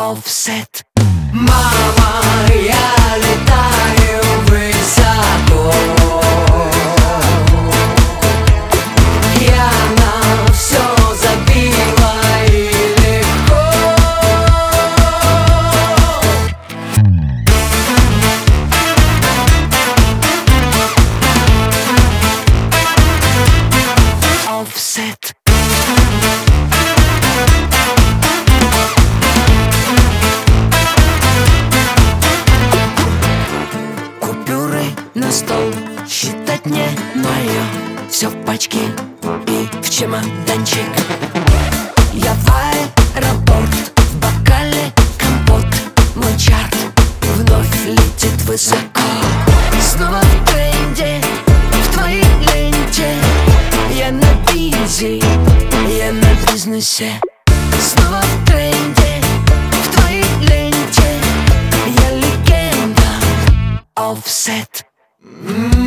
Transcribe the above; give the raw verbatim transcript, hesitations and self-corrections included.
Offset. Мама, я летаю высоко, я на все забила и легко. Offset. На стол считать не мое, все в пачке и в чемоданчик. Я в аэропорт, в бокале компот. Мой чарт вновь летит высоко. Снова в тренде, в твоей ленте. Я на бизе, я на бизнесе. Снова в тренде, в твоей ленте. Я легенда. Offset. Mm-hmm.